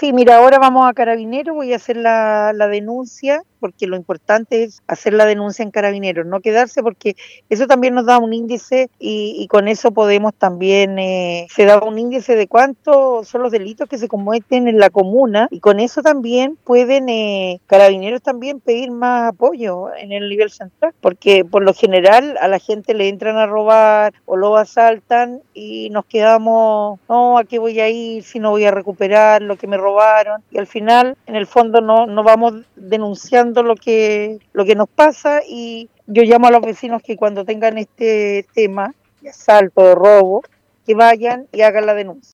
Sí, mira, ahora vamos a Carabineros, voy a hacer la denuncia, porque lo importante es hacer la denuncia en Carabineros, no quedarse, porque eso también nos da un índice y con eso podemos también, se da un índice de cuántos son los delitos que se cometen en la comuna y con eso también pueden Carabineros también pedir más apoyo en el nivel central, porque por lo general a la gente le entran a robar o lo asaltan y nos quedamos, no, ¿a qué voy a ir si no voy a recuperar lo que me robaron? Y al final, en el fondo, no vamos denunciando lo que nos pasa y yo llamo a los vecinos que cuando tengan este tema de asalto, de robo, que vayan y hagan la denuncia.